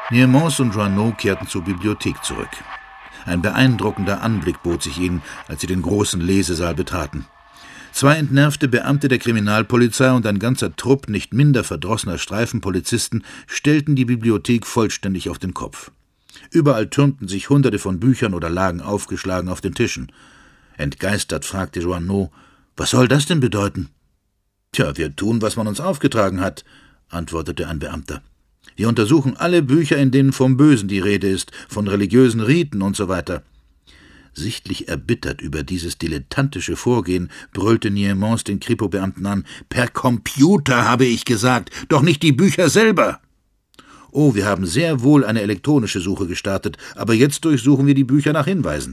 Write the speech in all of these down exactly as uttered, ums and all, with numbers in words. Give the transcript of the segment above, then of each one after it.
Niemans und Joanneau kehrten zur Bibliothek zurück. Ein beeindruckender Anblick bot sich ihnen, als sie den großen Lesesaal betraten. Zwei entnervte Beamte der Kriminalpolizei und ein ganzer Trupp nicht minder verdrossener Streifenpolizisten stellten die Bibliothek vollständig auf den Kopf. Überall türmten sich Hunderte von Büchern oder lagen aufgeschlagen auf den Tischen. Entgeistert fragte Joanneau: »Was soll das denn bedeuten?« »Tja, wir tun, was man uns aufgetragen hat«, antwortete ein Beamter. »Wir untersuchen alle Bücher, in denen vom Bösen die Rede ist, von religiösen Riten und so weiter.« Sichtlich erbittert über dieses dilettantische Vorgehen brüllte Niemans den Kripo-Beamten an: »Per Computer, habe ich gesagt, doch nicht die Bücher selber!« »Oh, wir haben sehr wohl eine elektronische Suche gestartet, aber jetzt durchsuchen wir die Bücher nach Hinweisen.«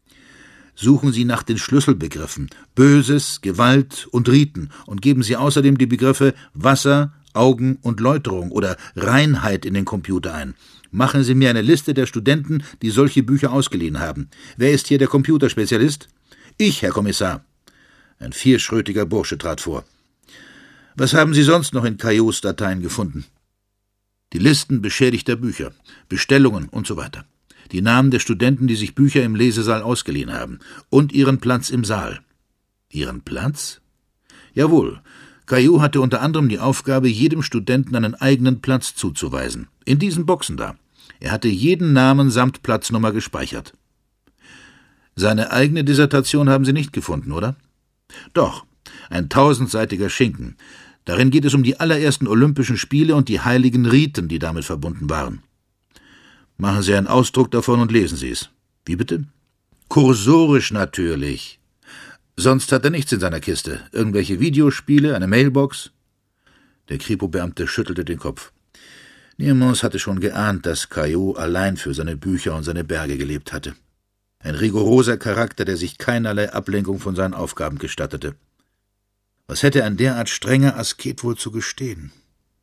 »Suchen Sie nach den Schlüsselbegriffen Böses, Gewalt und Riten und geben Sie außerdem die Begriffe Wasser, Augen und Läuterung oder Reinheit in den Computer ein. Machen Sie mir eine Liste der Studenten, die solche Bücher ausgeliehen haben. Wer ist hier der Computerspezialist?« »Ich, Herr Kommissar.« Ein vierschrötiger Bursche trat vor. »Was haben Sie sonst noch in Caillots Dateien gefunden?« »Die Listen beschädigter Bücher, Bestellungen und so weiter. Die Namen der Studenten, die sich Bücher im Lesesaal ausgeliehen haben. Und ihren Platz im Saal.« »Ihren Platz?« »Jawohl. Caillot hatte unter anderem die Aufgabe, jedem Studenten einen eigenen Platz zuzuweisen. In diesen Boxen da. Er hatte jeden Namen samt Platznummer gespeichert.« »Seine eigene Dissertation haben Sie nicht gefunden, oder?« »Doch, ein tausendseitiger Schinken. Darin geht es um die allerersten Olympischen Spiele und die heiligen Riten, die damit verbunden waren.« »Machen Sie einen Ausdruck davon und lesen Sie es.« »Wie bitte?« »Kursorisch natürlich. Sonst hat er nichts in seiner Kiste. Irgendwelche Videospiele, eine Mailbox?« Der Kripo-Beamte schüttelte den Kopf. Niemans hatte schon geahnt, dass Caillot allein für seine Bücher und seine Berge gelebt hatte. Ein rigoroser Charakter, der sich keinerlei Ablenkung von seinen Aufgaben gestattete. Was hätte ein derart strenger Asket wohl zu gestehen?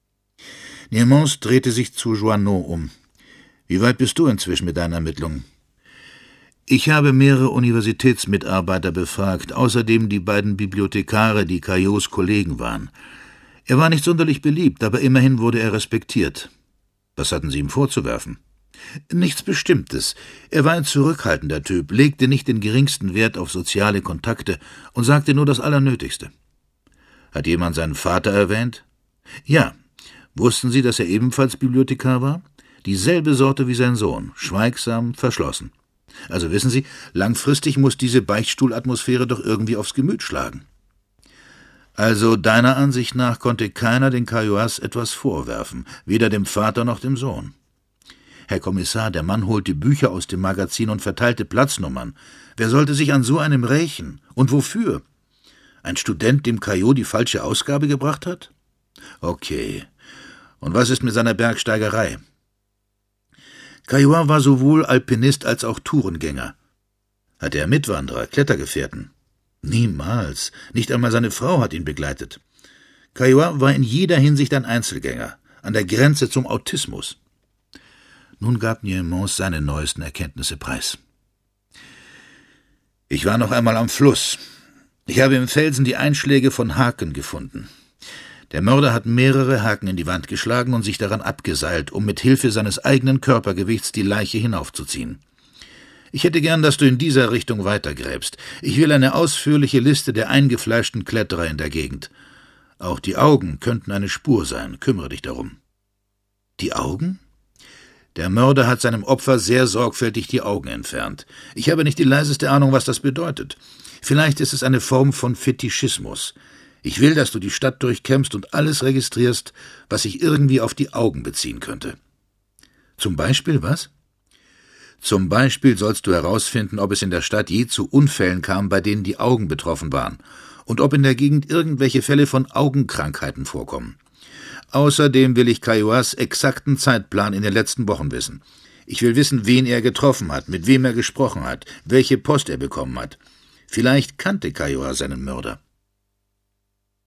Niemans drehte sich zu Joanneau um. »Wie weit bist du inzwischen mit deinen Ermittlungen?« »Ich habe mehrere Universitätsmitarbeiter befragt, außerdem die beiden Bibliothekare, die Caillots Kollegen waren. Er war nicht sonderlich beliebt, aber immerhin wurde er respektiert.« »Was hatten Sie ihm vorzuwerfen?« »Nichts Bestimmtes. Er war ein zurückhaltender Typ, legte nicht den geringsten Wert auf soziale Kontakte und sagte nur das Allernötigste.« »Hat jemand seinen Vater erwähnt?« »Ja. Wussten Sie, dass er ebenfalls Bibliothekar war? Dieselbe Sorte wie sein Sohn, schweigsam, verschlossen. Also wissen Sie, langfristig muss diese Beichtstuhlatmosphäre doch irgendwie aufs Gemüt schlagen.« »Also deiner Ansicht nach konnte keiner den Caillots etwas vorwerfen, weder dem Vater noch dem Sohn?« »Herr Kommissar, der Mann holte Bücher aus dem Magazin und verteilte Platznummern. Wer sollte sich an so einem rächen? Und wofür? Ein Student, dem Caillot die falsche Ausgabe gebracht hat? Okay. Und was ist mit seiner Bergsteigerei?« »Caillot war sowohl Alpinist als auch Tourengänger.« »Hatte er Mitwanderer, Klettergefährten?« »Niemals. Nicht einmal seine Frau hat ihn begleitet. Caillot war in jeder Hinsicht ein Einzelgänger, an der Grenze zum Autismus.« Nun gab Niemans seine neuesten Erkenntnisse preis. »Ich war noch einmal am Fluss. Ich habe im Felsen die Einschläge von Haken gefunden. Der Mörder hat mehrere Haken in die Wand geschlagen und sich daran abgeseilt, um mit Hilfe seines eigenen Körpergewichts die Leiche hinaufzuziehen. Ich hätte gern, dass du in dieser Richtung weitergräbst. Ich will eine ausführliche Liste der eingefleischten Kletterer in der Gegend. Auch die Augen könnten eine Spur sein. Kümmere dich darum.« »Die Augen?« »Der Mörder hat seinem Opfer sehr sorgfältig die Augen entfernt. Ich habe nicht die leiseste Ahnung, was das bedeutet. Vielleicht ist es eine Form von Fetischismus. Ich will, dass du die Stadt durchkämmst und alles registrierst, was sich irgendwie auf die Augen beziehen könnte.« »Zum Beispiel was?« »Zum Beispiel sollst du herausfinden, ob es in der Stadt je zu Unfällen kam, bei denen die Augen betroffen waren, und ob in der Gegend irgendwelche Fälle von Augenkrankheiten vorkommen. Außerdem will ich Caillots exakten Zeitplan in den letzten Wochen wissen. Ich will wissen, wen er getroffen hat, mit wem er gesprochen hat, welche Post er bekommen hat. Vielleicht kannte Caillot seinen Mörder.«